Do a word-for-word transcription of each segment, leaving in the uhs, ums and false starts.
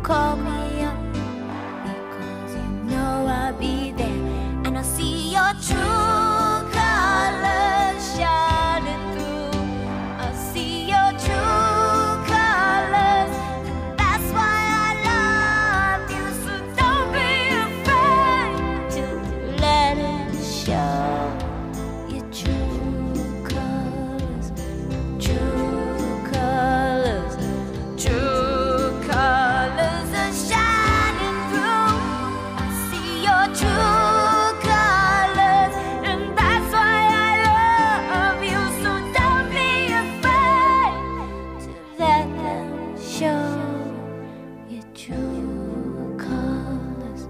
call me up, because you know I'll be there, and I'll see your true colors shining through. I'll see your true colors, and that's why I love you. So don't be afraid to let it show. Your true colors, true colors, true colors are shining through. I see your true colors, and that's why I love you. So don't be afraid to let them show. Your true colors,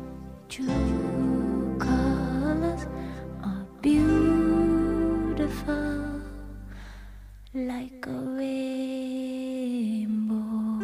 true colors are beautiful like a rainbow.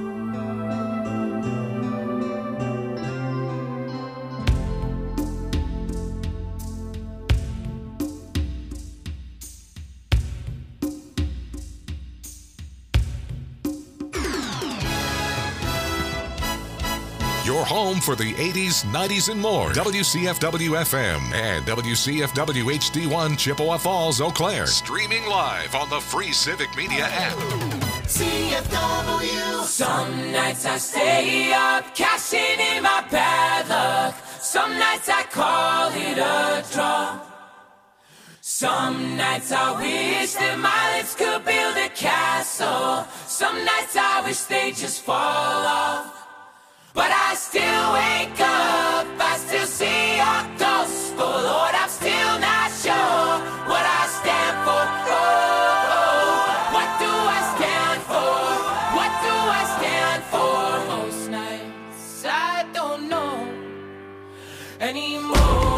Your home for the eighties, nineties, and more. W C F W F M and W C F W H D one Chippewa Falls, Eau Claire. Streaming live on the free Civic Media app. C F W. Some nights I stay up, cashing in my bad luck. Some nights I call it a draw. Some nights I wish that my lips could build a castle. Some nights I wish they just fall off. But I still wake up, I still see your ghost. Oh Lord, I'm still not sure what I stand for. Oh, oh, what do I stand for? What do I stand for? Most nights I don't know anymore.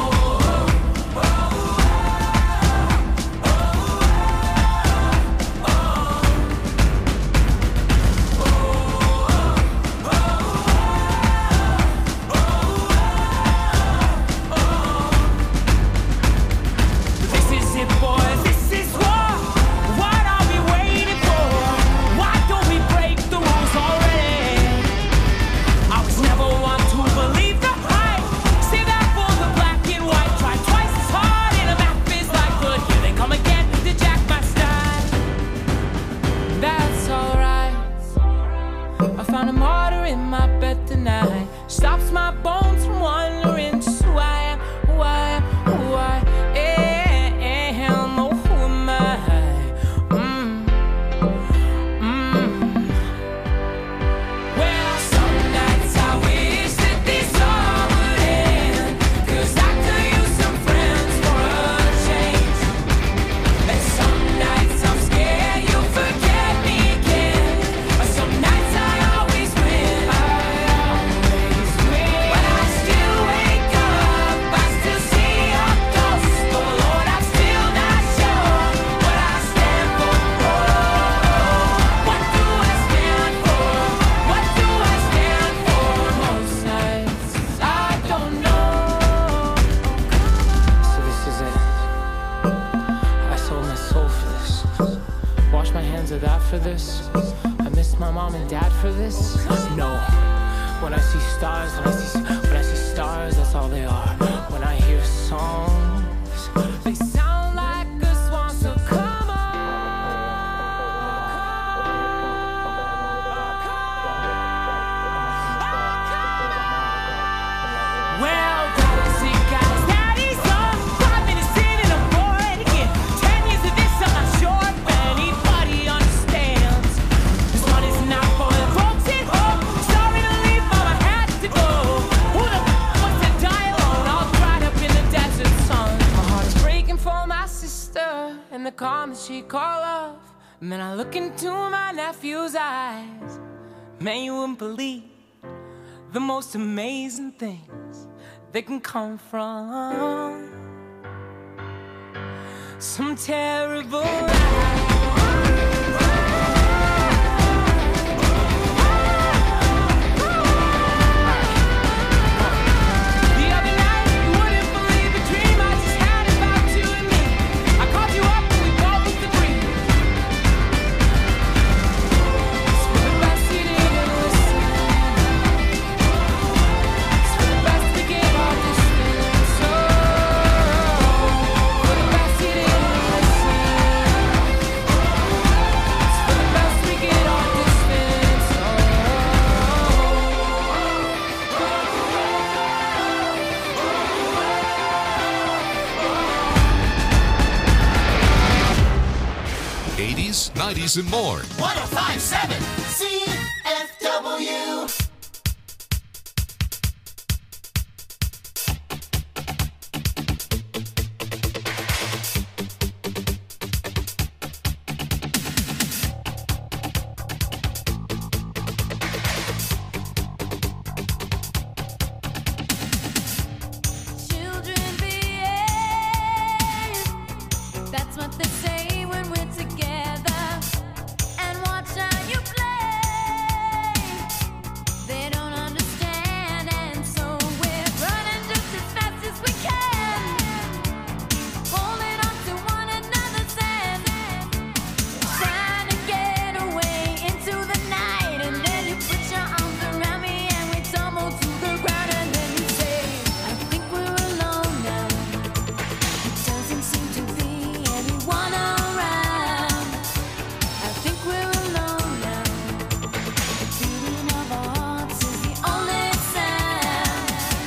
Stops my bones from wondering just who I am, who I am, who I am. Oh, who am I? Mm. Mm. Well, some nights I wish that this all would end, 'cause I could use some friends for a change. And some nights I'm scared you'll forget me again. But some nights I always win. I that for this, I miss my mom and dad for this. No, when I see stars, when I see when I see stars, that's all they are. When I hear songs, they sound like a swan. So come on, well, guys, see, guys, daddy's on five minutes in and I'm bored again. Ten years of this, I'm not sure. And the calm that she call off. And then I look into my nephew's eyes. Man, you wouldn't believe the most amazing things that can come from some terrible lies. nineties and more. one oh five point seven C F W. Children behave. That's what they say when we're together. And watch how you play. They don't understand, and so we're running just as fast as we can, holding on to one another's hand, trying to get away into the night. And then you put your arms around me and we tumble to the ground. And then you say, I think we're alone now. It doesn't seem to be anyone around. I think we're alone now. The beating of our hearts is the only sound.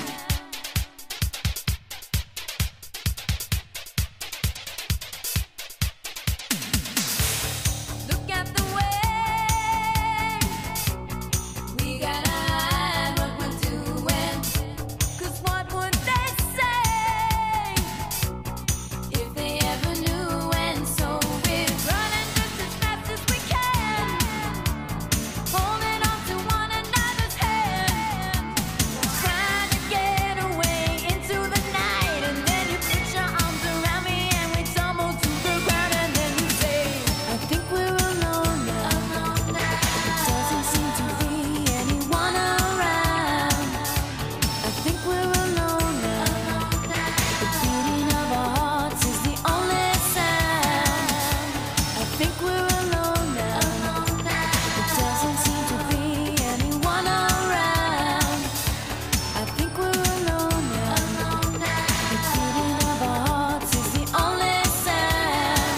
Look at the way we gotta hide what we're doing. 'Cause what would they say if they ever knew? And so we're running just as fast as we can, holding on to one another's hand, trying to get away into the night. And then you put your arms around me and we tumble to the ground. And then you say, I think we're alone now. It doesn't seem to be anyone around. I think we're alone now. The beating of our hearts is the only sound. I think we're alone now. It doesn't seem to be anyone around. I think we're alone now. The beating of our hearts is the only sound.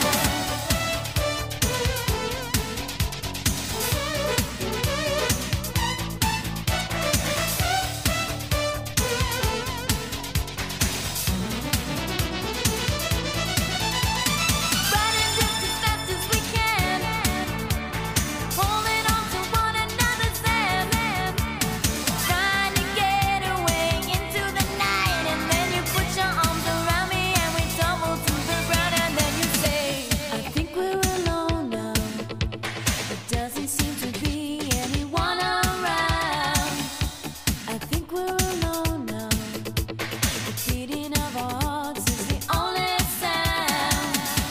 Running just as fast as we can, holding on to one another's hand, trying to get away into the night. And then you put your arms around me and we tumble to the ground. And then you say, I think we're alone now. It doesn't seem to be anyone around. I think we're alone now. The beating of our hearts is the only sound.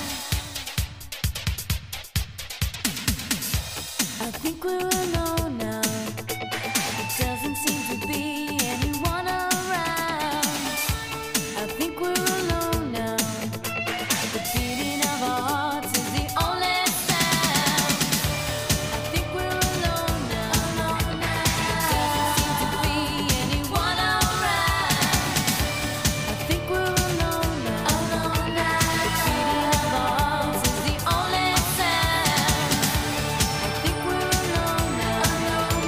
I think we're alone now. It doesn't seem to be anyone around. I think we're alone now. The beating of our hearts is the only sound. I think we're alone now. It doesn't seem to be anyone around. I think we're alone now. The beating of our hearts is the only sound. I think we're alone now.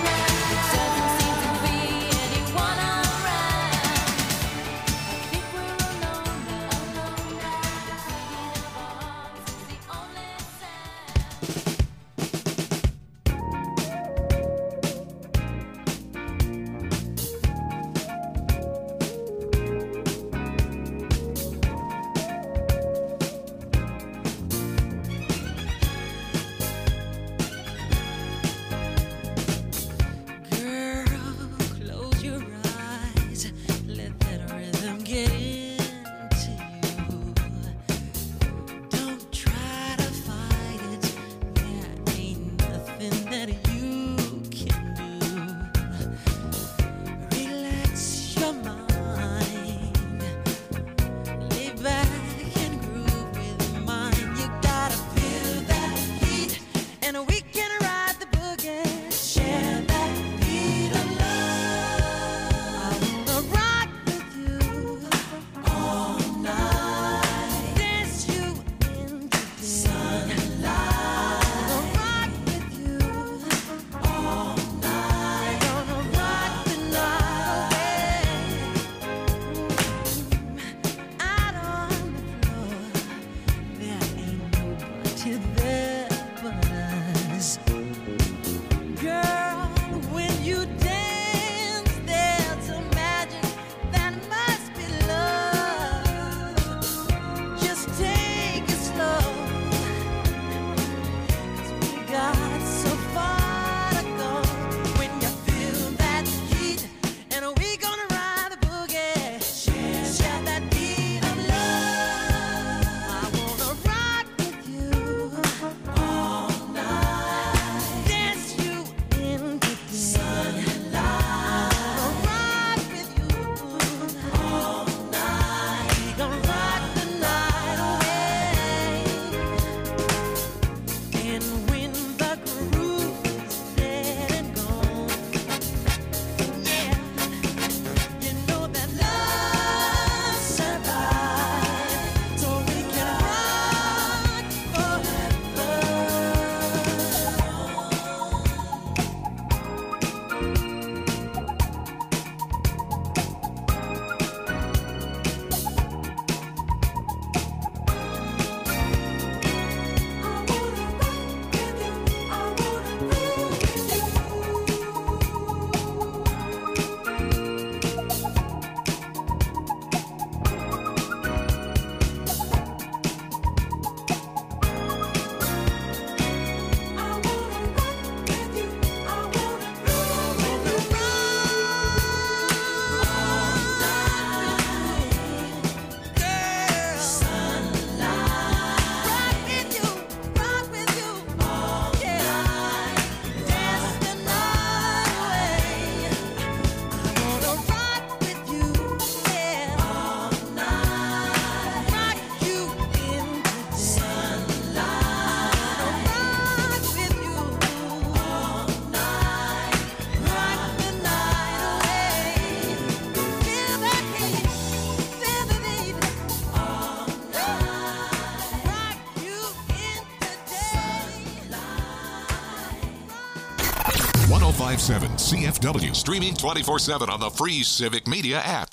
one oh five point seven C F W. Streaming twenty-four seven on the free Civic Media app.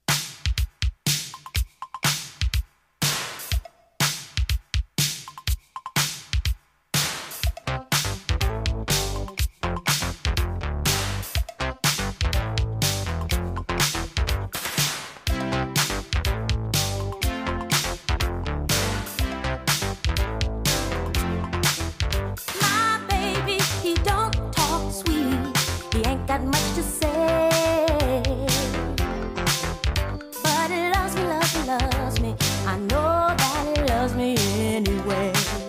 My baby, he don't talk sweet. He ain't got much to say. But he loves me, loves me, loves me. I know that he loves me anyway.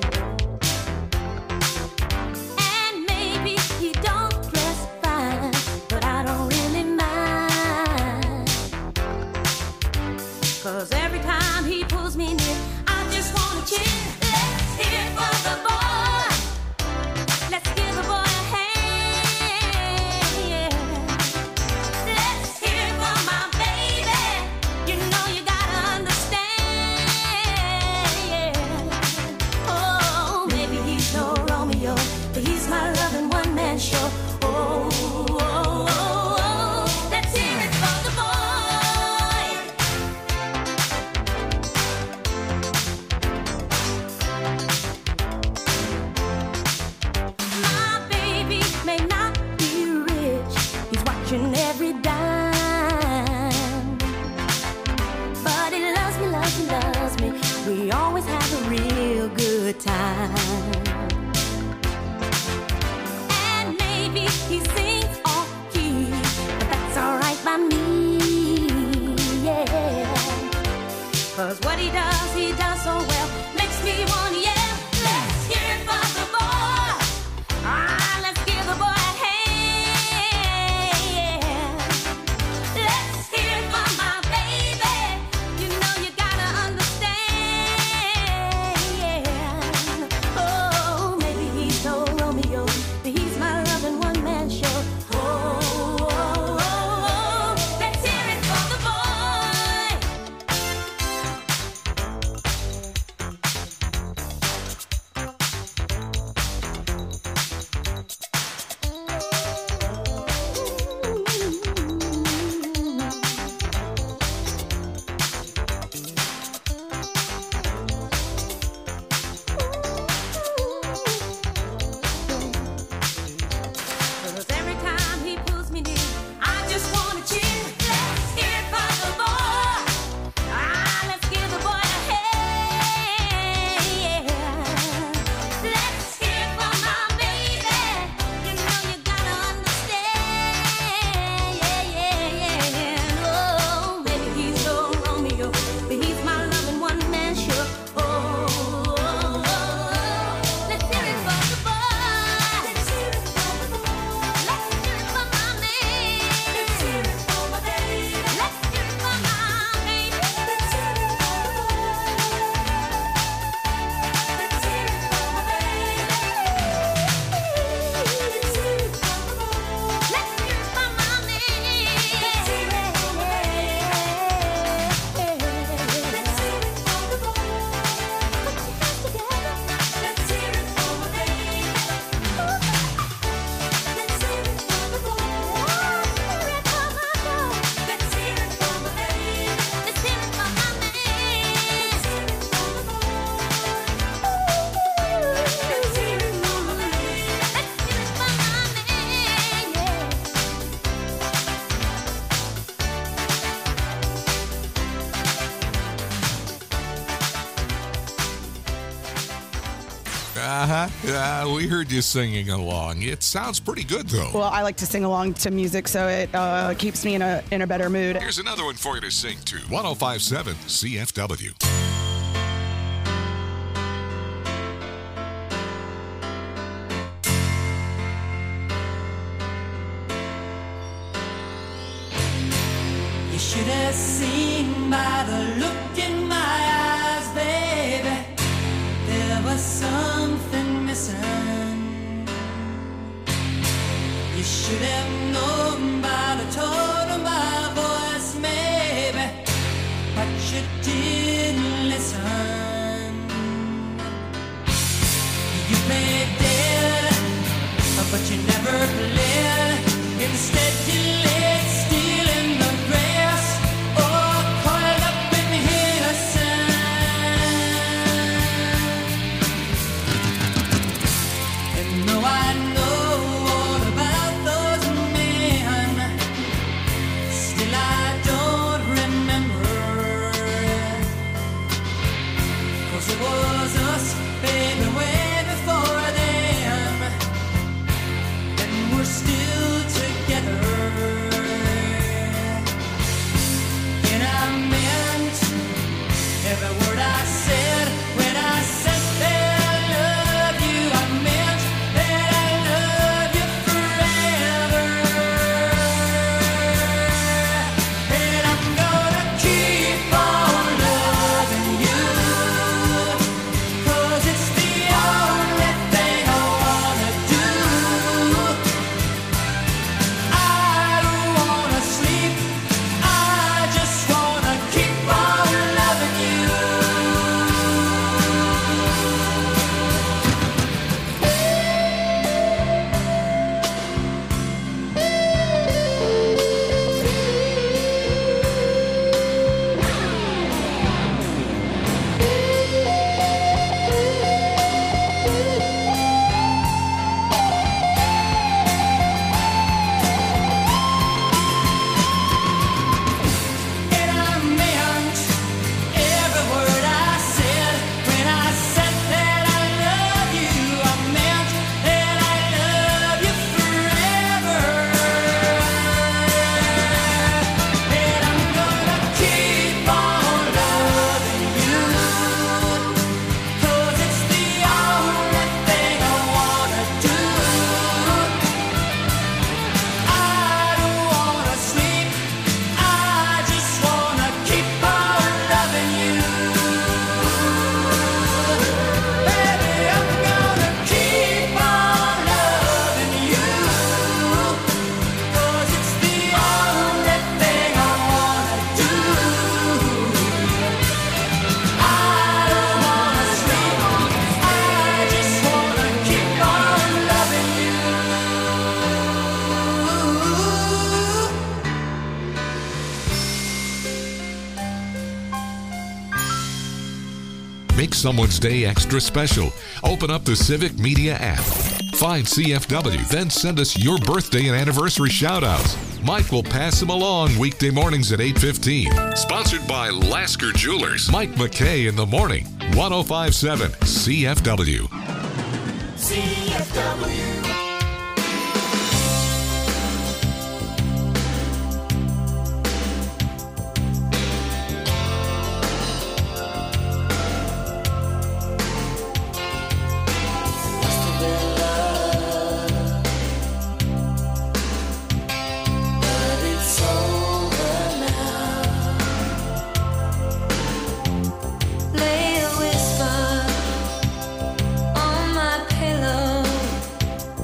And maybe he don't dress fine, but I don't really mind. 'Cause every time he pulls me near, I just wanna cheer. Let's hear it for the boy. Let's give the boy a hand. Yeah. Let's hear it for my baby. You know you gotta understand. Yeah. Oh, maybe he's no Romeo, but he's my loving one-man show. Oh, oh, oh, oh. Let's hear it for the boy. My baby may not be rich, he's watching every dime. But he loves me, loves me, loves me. We always have a real good time. And maybe he sings off key, but that's alright by me. Yeah. 'Cause what he does, he does so well. Makes me wanna yell. Let's hear it for the boy. Ah, let's give the boy a hand. Yeah. Let's hear it for my baby. You know you gotta understand. Yeah. Oh, maybe he's no Romeo, but he's my loving one-man show. Oh, oh, oh, oh. Let's hear it for the boy. Cause every time he pulls me near, I just wanna cheer. Let's hear it for the boy. Ah, let's give the boy a hand. Yeah. Let's hear it for my baby. You know you gotta understand. Yeah, yeah, yeah. Oh, maybe he's no Romeo, but he's my loving one-man show. Oh, oh, oh, oh. Let's hear it for the boy. Let's hear it for the boy. Let's hear it for my man. Let's hear it for my baby. Let's hear it for my baby. Let's hear it for the boy. Let's hear it for my baby. Let's hear it for the boy. Let's hear it for my man. Let's hear it for my baby. Let's hear it for the boy. Put your hands together. Let's hear it for my baby. Let's hear it for the boy. Hear it for my boy. Let's hear it for my baby. Let's hear it for my man. Let's hear it for the boy. Let's hear it for my baby. Let's hear it for my man. Yeah. Uh-huh. Uh, we heard you singing along. It sounds pretty good, though. Well, I like to sing along to music, so it uh, keeps me in a in a better mood. Here's another one for you to sing to. one oh five point seven C F W. You should have seen by the look in my eyes, baby. There was something missing. You should have known by the tone of my voice, maybe, but you didn't listen. You played dead, but you never played still together. And I meant every word I said when I said that I love you. I meant that I love you forever. And I'm gonna keep on loving you, 'cause it's the only thing I wanna do. I don't wanna sleep, I just wanna keep on loving you. And I meant every word I said when I said that I love you. I meant that I love you forever. And I'm gonna keep on loving you, 'cause it's the only thing I wanna do. I don't wanna sleep, I just wanna keep on loving you. Baby, I'm gonna keep on loving you, 'cause it's the only thing I wanna do. I don't wanna sleep, I just wanna keep on loving you. Make someone's day extra special. Open up the Civic Media app. Find C F W, then send us your birthday and anniversary shout-outs. Mike will pass them along weekday mornings at eight fifteen. Sponsored by Lasker Jewelers. Mike McKay in the morning. one oh five point seven C F W. C F W. Must have been love, but it's over now. Lay a whisper on my pillow.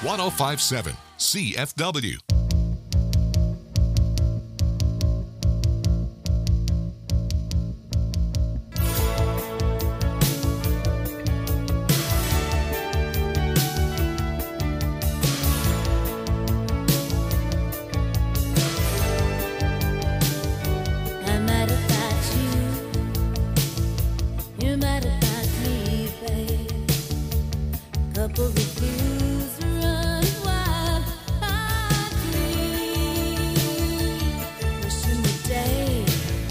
one oh five point seven C F W. I'm mad about you. You're mad about me, babe. Couple of blues run wild. I dream, wishing the day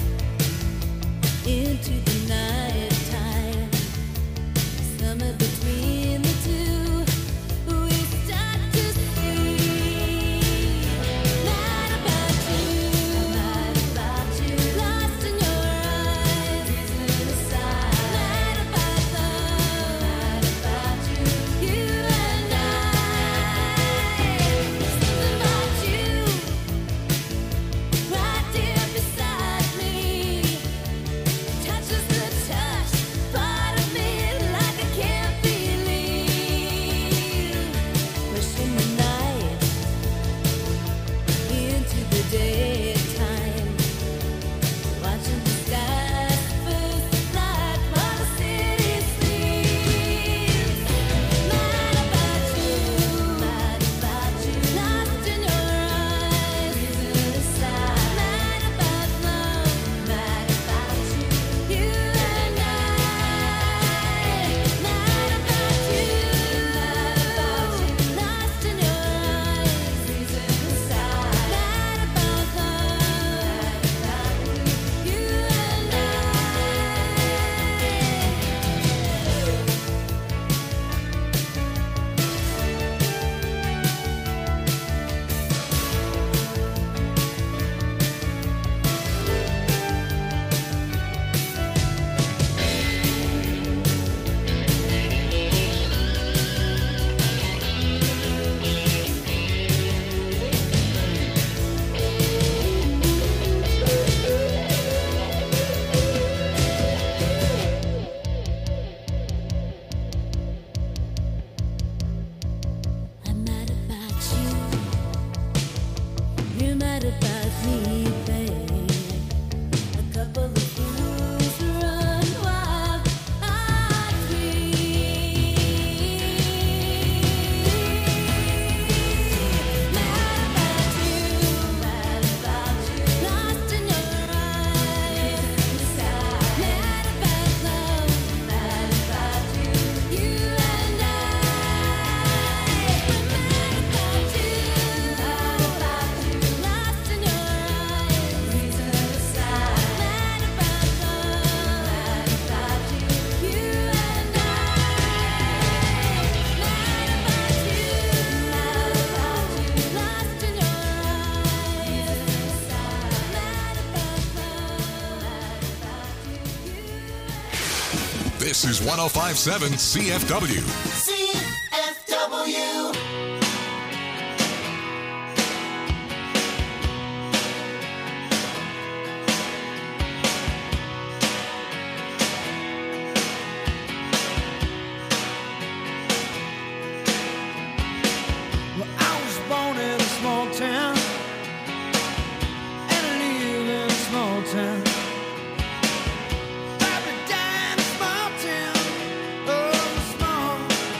into the night time. Somewhere between the two, we start to see. Mad about you, mad about you, lost in your eyes, reason aside. Mad about love, mad about you, you and I. Something about you, right there beside me, touches the touch, part of me like I can't believe. Pushing the night into the daytime, watching the skies first light while the city sleeps. Mad about you, mad about you, lost in your eyes, reason aside. Mad about love, mad about you, you and I. Mad about you, mad about you, lost in your eyes, reason aside. Mad about love, mad about you, you and I. I'm mad about you. You're mad about me, babe. A couple of fools run wild. I dream. Mad about you, mad about you, lost in your eyes. Mad about love, mad about you, you and I. We're mad about you, mad about you, lost in your eyes. Reason aside. Mad about love, mad about you, you and I. Mad about you, mad about you, lost in your eyes. Mad about love, mad about you, you and I. This is one oh five point seven C F W. C F W. Well, I was born in a small town and I live in a small town. Probably died in a small town, oh, small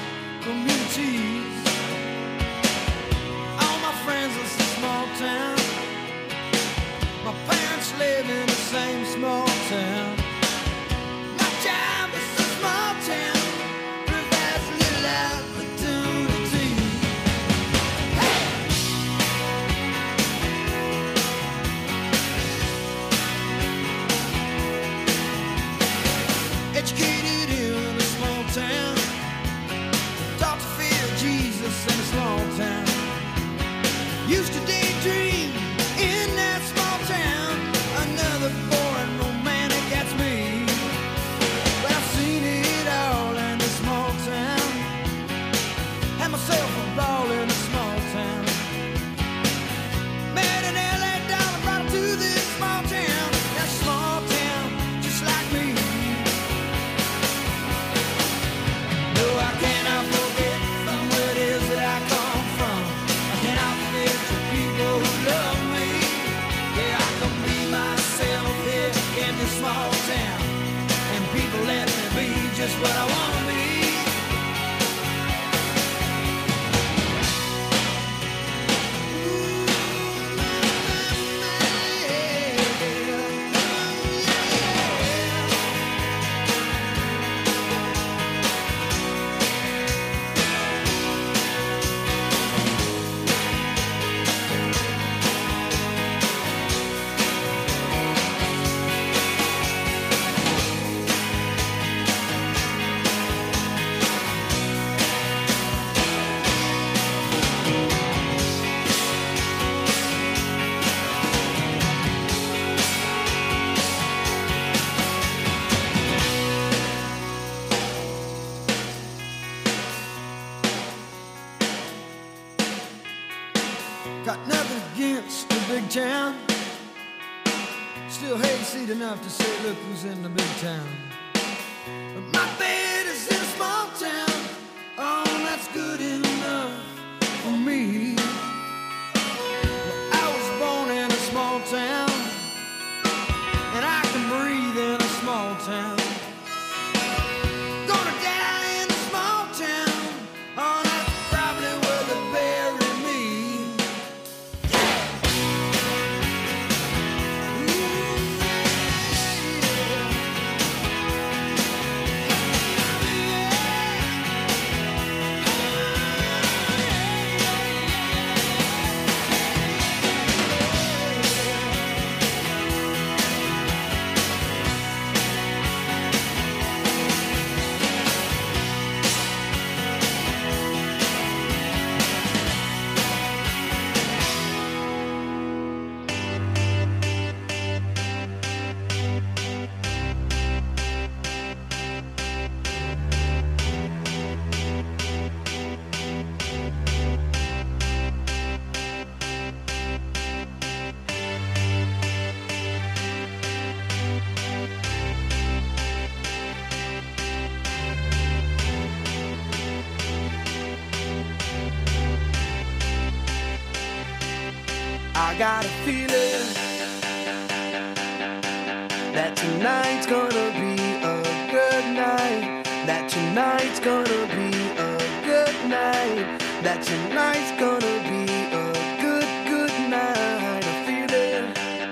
town. Still hayseed enough to say, look who's in the big town. But my bed is in a small town. Oh, that's good enough for me. Well, I was born in a small town, and I can breathe in a small town. Gonna die in a small town. Oh, that's probably where they bury me. I got a feeling that tonight's gonna be a good night. That tonight's gonna be a good night. That tonight's gonna be a good, good night. A feeling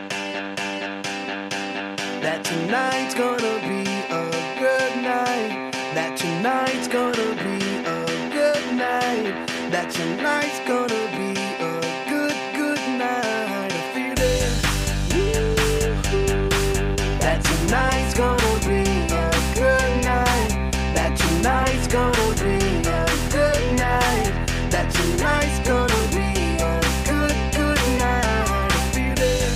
that tonight's gonna be a good night. That tonight's gonna be a good night. That tonight's gonna be a good, good night. A feeling that tonight's gonna be a good night. That tonight's gonna be a good night. That tonight's gonna be a good, good night. A feeling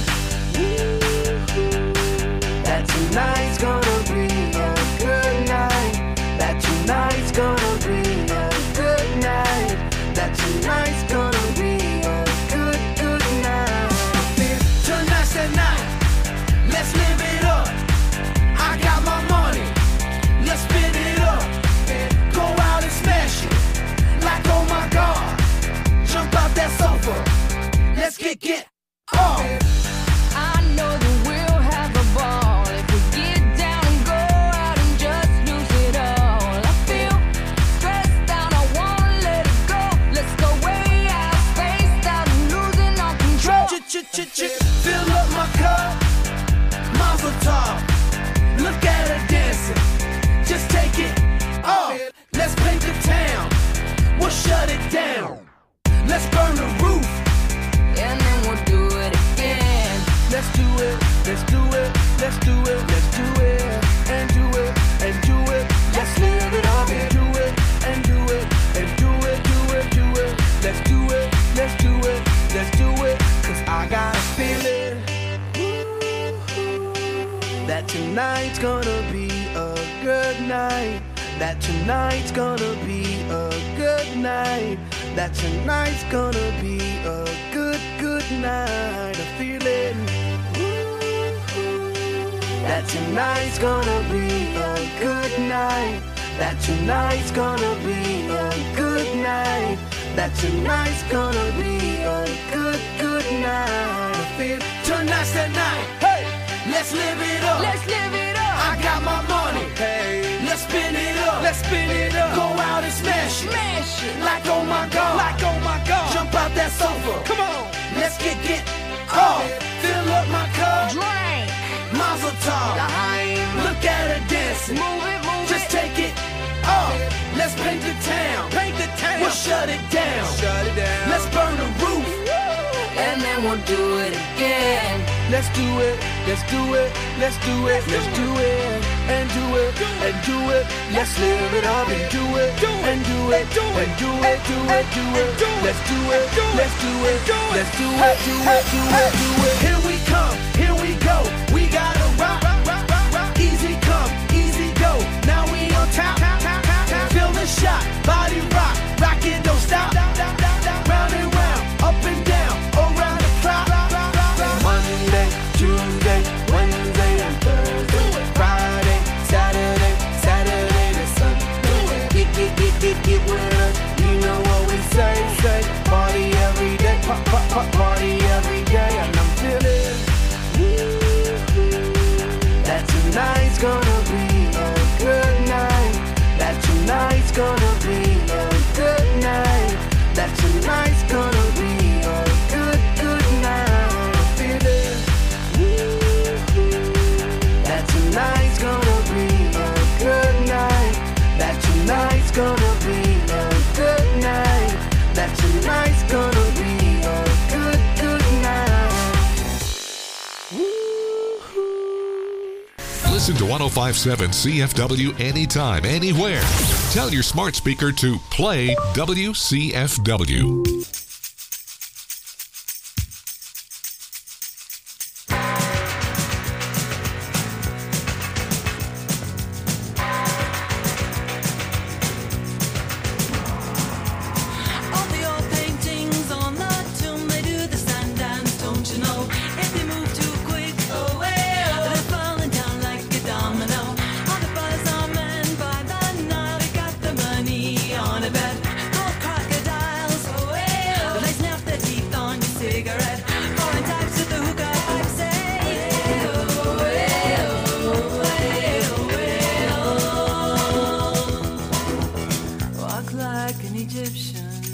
that tonight's gonna be a good night. That tonight's gonna be a good night. That tonight's gonna be a good, good night. Tonight's the night, let's live it up. I got my money, let's spin it up. Go out and smash it, like oh my God. Jump out that sofa, let's get get off. I know that we'll have a ball if we get down and go out and just lose it all. I feel stressed out, I wanna let it go. Let's go way out, spaced out and losing all control. Ch-ch-ch-ch, fill up my cup, Mazel tov. Look at her dancing, just take it off. Let's paint the town, we'll shut it down. Let's burn the roof, And then we'll do it again. Let's do it, let's do it, let's do it, let's do it, and do it, and do it. Let's live it up and do it, and do it, and do it, do it, do it. Let's do it, let's do it, let's do it. Cause I got a feeling that tonight's gonna be a good night. That tonight's gonna be a good night. That tonight's gonna be a good, good night. A feeling that tonight's gonna be a good night. That tonight's gonna be a good night. That tonight's gonna be a good, good night. I feel tonight's the night. Hey, let's live it up. Let's live it up. I got my money. hey, Let's spin it up. let's spin it up. Go out and smash it. Smash it. Like oh my God. Like oh my God. Jump out that sofa. Come on. Let's get get off. Fill up my cup. Drink. Mazel tov. Time. Look at her dancing. Move it, move Just it. take it off. Let's paint the town. Paint the town. We'll shut it down. Shut it down. Let's burn the roof. And then we'll do it again. Let's do it, let's do it, let's do it, let's do it, and do it, and do it. Let's live it up and do it, and do it, and do it, do it, do it. Let's do it, let's do it, let's do it, do it, do it, do it. Here we come, here we go. We gotta rock, rock, rock, rock. Easy come, easy go. Now we on top. Feel the shot, body rock, rock it, don't stop. Round and round, up and down, around the clock. Listen to one oh five point seven C F W anytime, anywhere. Tell your smart speaker to play W C F W. All the old paintings on the tomb, they do the sun dance, don't you know? If they move too quick, oh well, they're falling down like a domino. All the buzz are men by the Nile, they got the money on a bet. Gold crocodiles, oh well, they snap their teeth on your cigarette. Foreign types with the hookah pipe say, oh well, oh well. Walk like an Egyptian.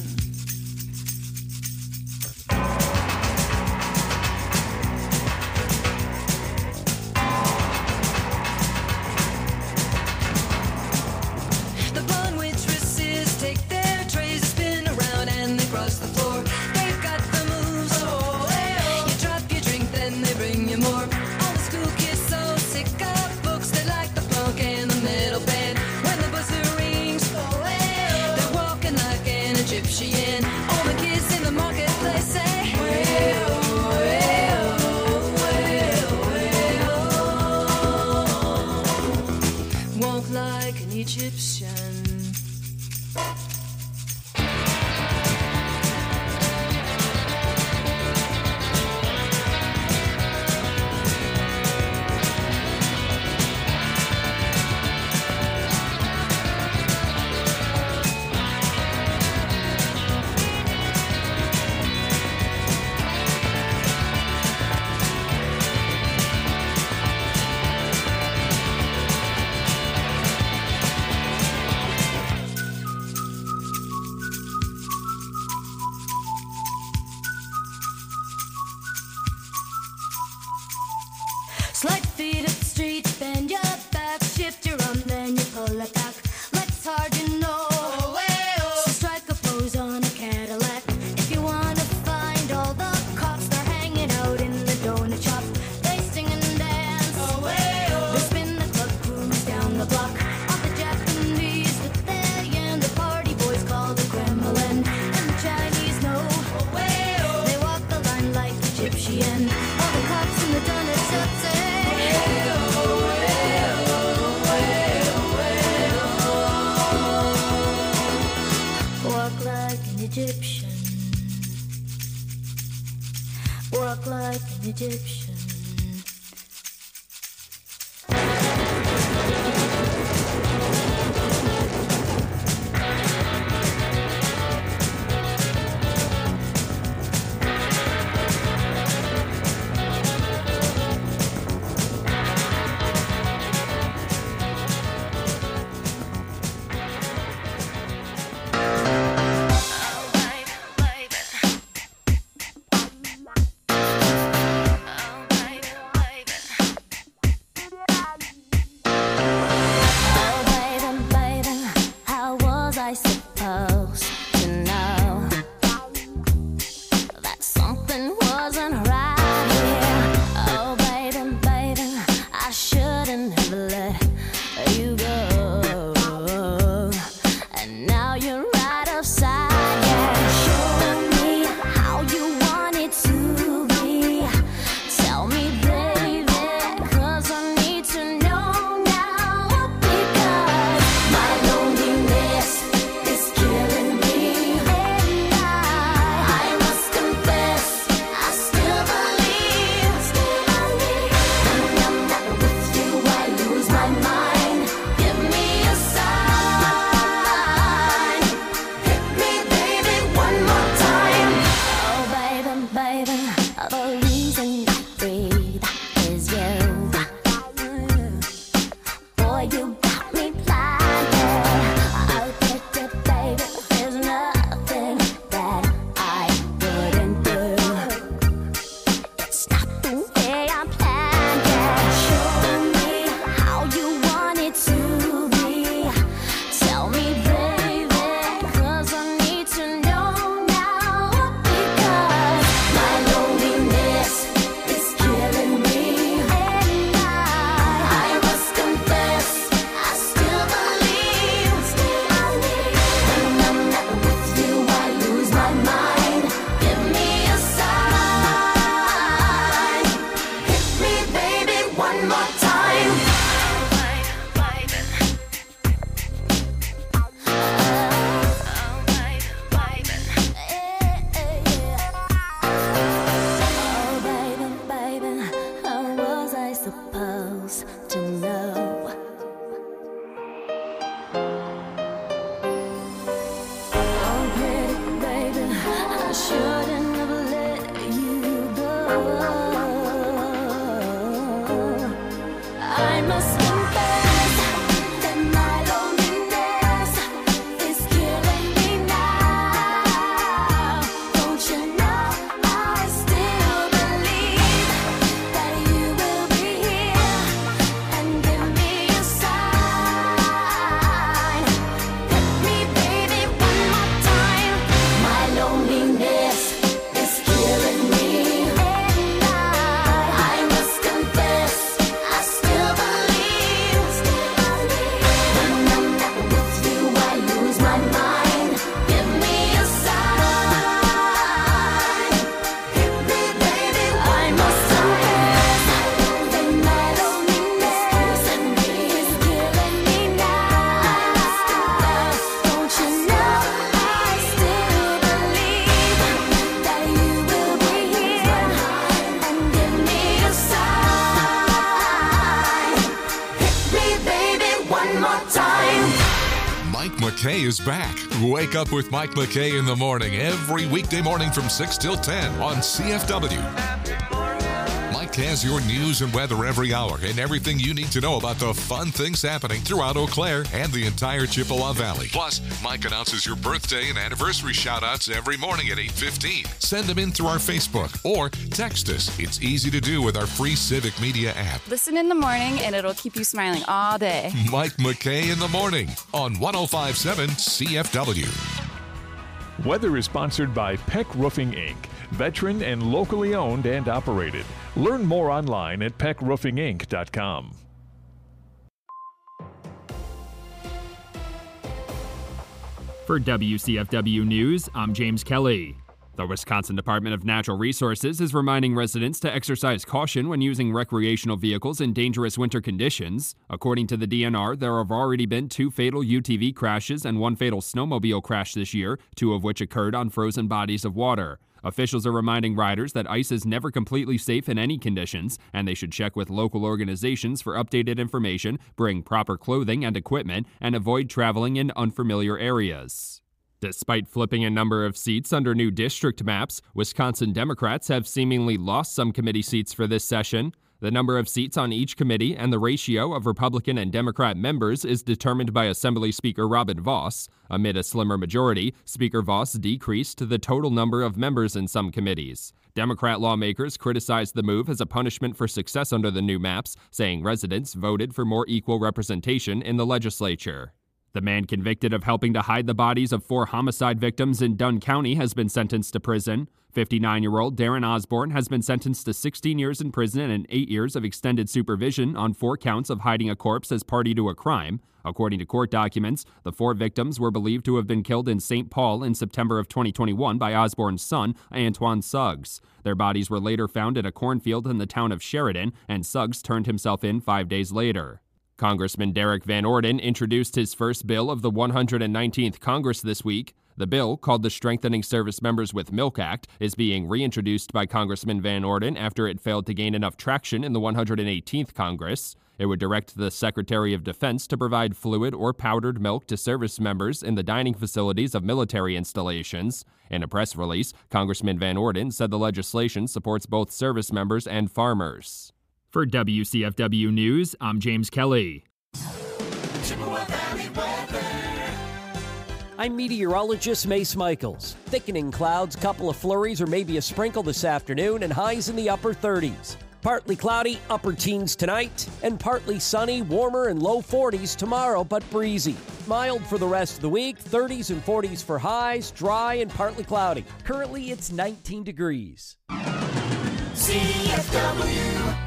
The blonde waitresses take their trays, spin around and they cross the floor. They've got the moves, oh well. You drop your drink, then they bring you more. All the school kids so sick of books, they like the funk and the metal band. When the buzzer rings, oh well, they're walking like an Egyptian. All the kids in the marketplace say, well, well, well, well. Walk like an Egyptian. Slide feet up the street, bend your back, shift your arm, then you pull it back. Life's hard, you know. So strike a pose on a Cadillac. If you wanna find all the cops, they're hanging out in the donut shop. They sing and dance. They spin the club cruise down the block. All the Japanese with their yen, the party boys call the Kremlin, and the Chinese know. They walk the line like Egyptian. All the cops in the donut shop say, walk like an Egyptian. Walk like an Egyptian. Alright, baby. McKay is back. Wake up with Mike McKay in the morning every weekday morning from six till ten on C F W. Mike has your news and weather every hour and everything you need to know about the fun things happening throughout Eau Claire and the entire Chippewa Valley. Plus, Mike announces your birthday and anniversary shout-outs every morning at eight fifteen. Send them in through our Facebook or text us. It's easy to do with our free Civic Media app. Listen in the morning and it'll keep you smiling all day. Mike McKay in the morning on one oh five point seven C F W. Weather is sponsored by Peck Roofing, Incorporated. Veteran and locally owned and operated. Learn more online at peck roofing inc dot com. For W C F W News, I'm James Kelly. The Wisconsin Department of Natural Resources is reminding residents to exercise caution when using recreational vehicles in dangerous winter conditions. According to the D N R, there have already been two fatal U T V crashes and one fatal snowmobile crash this year, two of which occurred on frozen bodies of water. Officials are reminding riders that ice is never completely safe in any conditions, and they should check with local organizations for updated information, bring proper clothing and equipment, and avoid traveling in unfamiliar areas. Despite flipping a number of seats under new district maps, Wisconsin Democrats have seemingly lost some committee seats for this session. The number of seats on each committee and the ratio of Republican and Democrat members is determined by Assembly Speaker Robin Vos. Amid a slimmer majority, Speaker Vos decreased the total number of members in some committees. Democrat lawmakers criticized the move as a punishment for success under the new maps, saying residents voted for more equal representation in the legislature. The man convicted of helping to hide the bodies of four homicide victims in Dunn County has been sentenced to prison. fifty-nine-year-old Darren Osborne has been sentenced to sixteen years in prison and eight years of extended supervision on four counts of hiding a corpse as party to a crime. According to court documents, the four victims were believed to have been killed in Saint Paul in September of twenty twenty-one by Osborne's son, Antoine Suggs. Their bodies were later found in a cornfield in the town of Sheridan, and Suggs turned himself in five days later. Congressman Derek Van Orden introduced his first bill of the one hundred nineteenth Congress this week. The bill, called the Strengthening Service Members with Milk Act, is being reintroduced by Congressman Van Orden after it failed to gain enough traction in the one hundred eighteenth Congress. It would direct the Secretary of Defense to provide fluid or powdered milk to service members in the dining facilities of military installations. In a press release, Congressman Van Orden said the legislation supports both service members and farmers. For W C F W News, I'm James Kelly. I'm meteorologist Mace Michaels. Thickening clouds, couple of flurries, or maybe a sprinkle this afternoon, and highs in the upper thirties. Partly cloudy, upper teens tonight, and partly sunny, warmer and low forties tomorrow, but breezy. Mild for the rest of the week, thirties and forties for highs, dry and partly cloudy. Currently, it's nineteen degrees. C F W.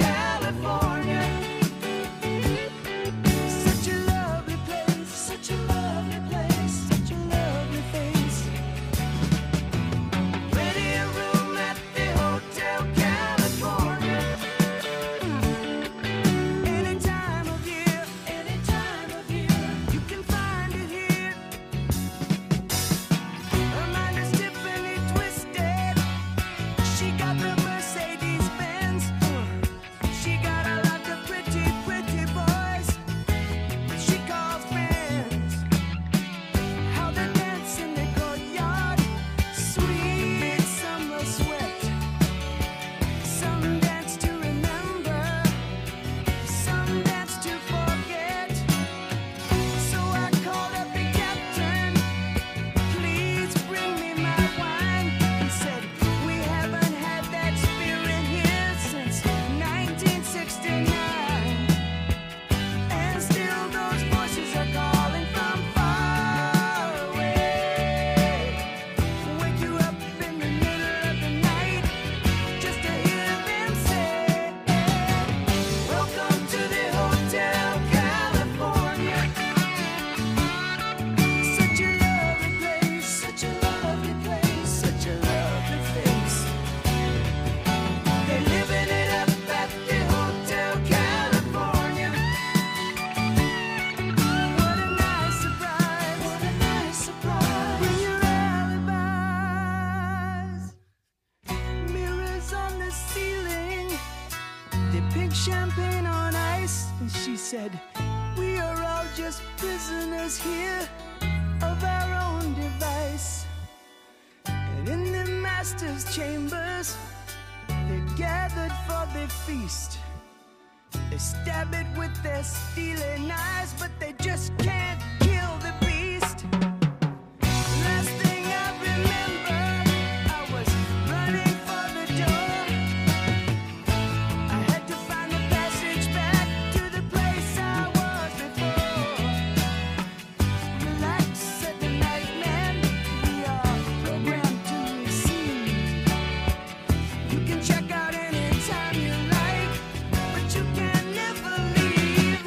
Such a the pink champagne on ice, and she said, we are all just prisoners here of our own device. And in the master's chambers, they gathered for the feast. They stab it with their steely knives, but they just can't kill the beast. Last thing I remember, I was running for the door. I had to find the passage back to the place I was before. Relax, said the night man, we are programmed to receive. You can check out anytime you like, but you can never leave.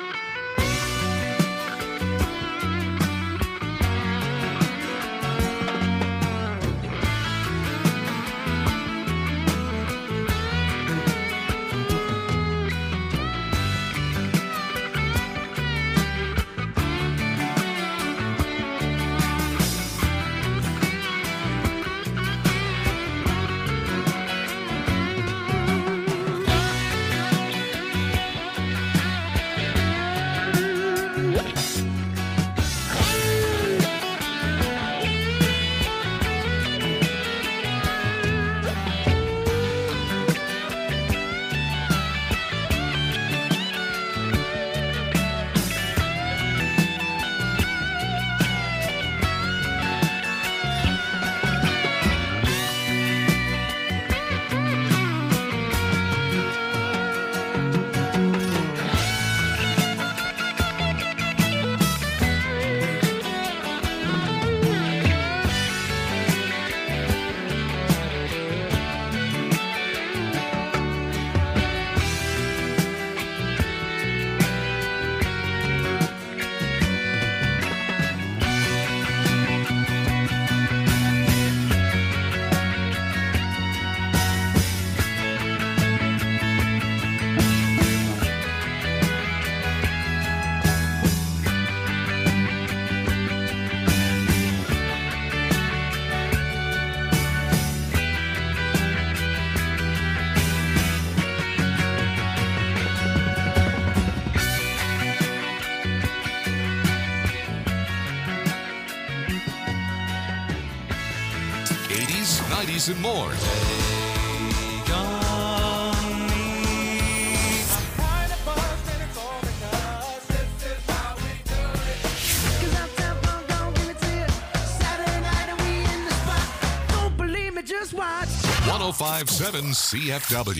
eighties, nineties, and more. Cause I'm tempo, gon' give it to you. Saturday night and we in the spot. Don't believe me, just watch. one oh five point seven C F W.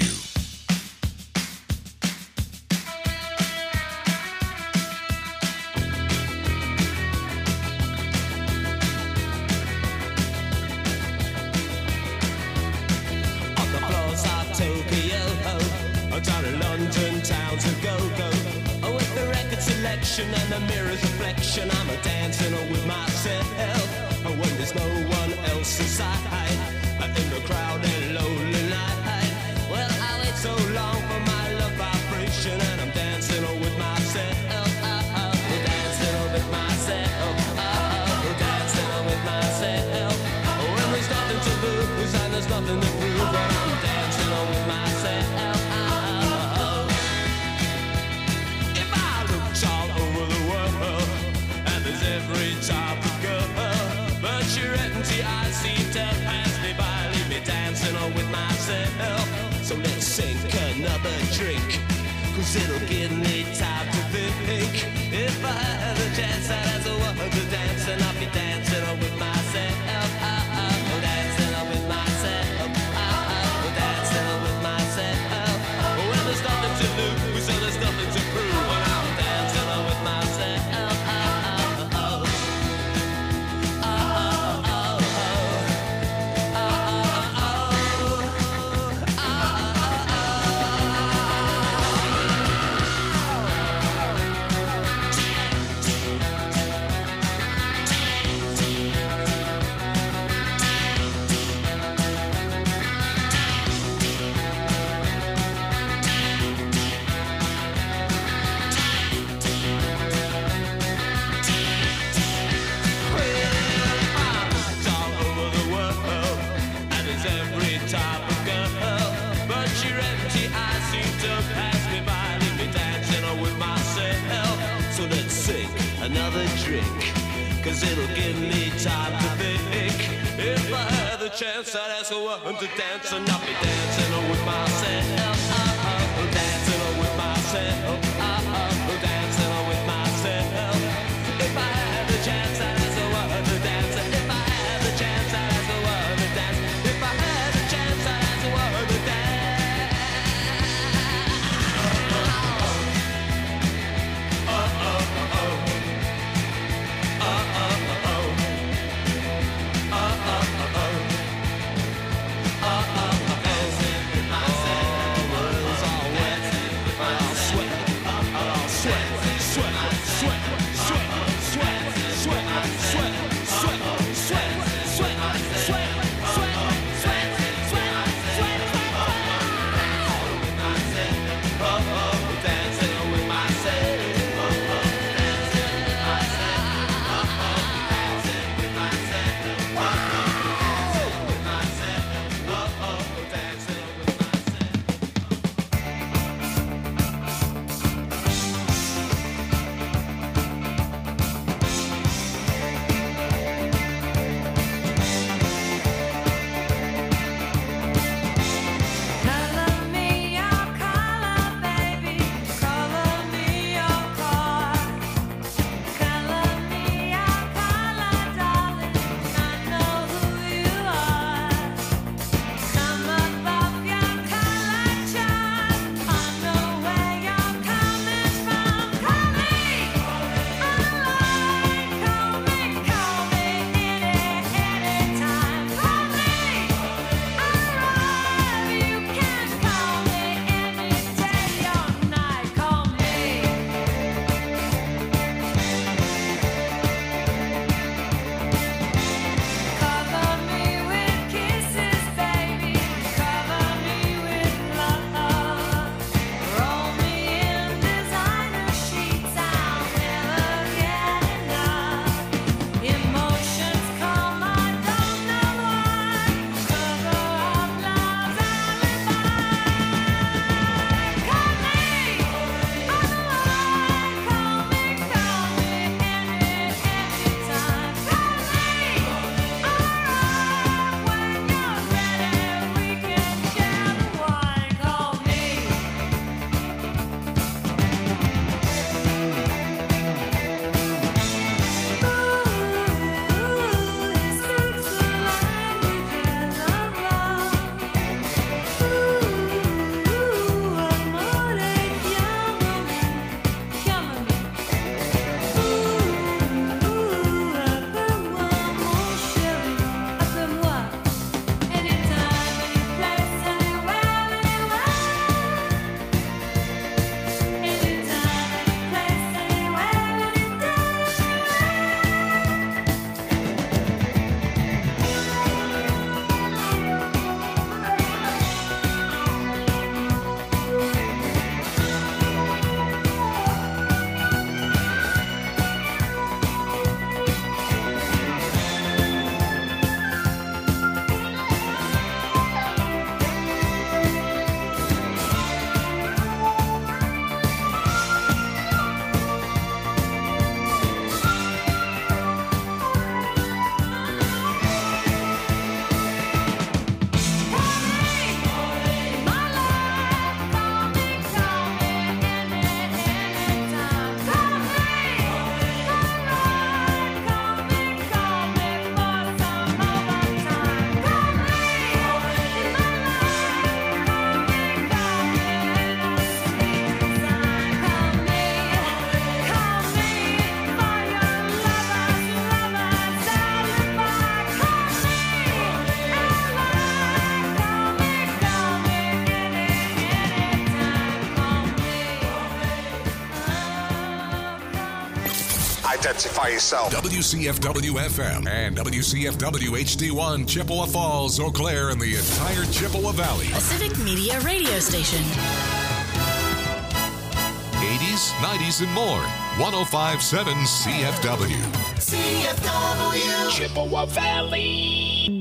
On the floors of Tokyo, down in London town to go-go. Oh, with the record selection and the mirror's reflection, I'm a dancing with myself. Oh, when there's no one else inside, in the crowded lonely night. Well, I wait so long for my love vibration, and I'm dancing with myself. Oh, dancing with myself. Oh, dancing with myself. Oh, when there's nothing to lose and there's nothing to prove, but I'm dancing with myself. If I looked all over the world, and there's every type of girl, but your empty eyes seem to pass me by, leave me dancing with myself. So let's sink another drink, cause it'll give me time to think. If I had a chance, I'd ask a woman to dance, and I'll be dancing with myself. Dancing with myself. Dancing with myself. Well, there's nothing to lose, so there's nothing to prove, and I'm dancing with myself. cause it'll give me time to think. If I had the chance, I'd ask a woman to dance and not be dancing with myself. Uh-oh, dancing with myself. Uh-oh, dancing with myself. If I had the chance, I'd ask a woman to dance. If I had the chance, I'd ask a woman to dance. If I had the chance, I'd ask a woman to dance. Identify yourself. W C F W F M and W C F W H D one, Chippewa Falls, Eau Claire, and the entire Chippewa Valley. A Civic Media radio station. eighties, nineties, and more. one oh five point seven C F W. C F W. Chippewa Valley.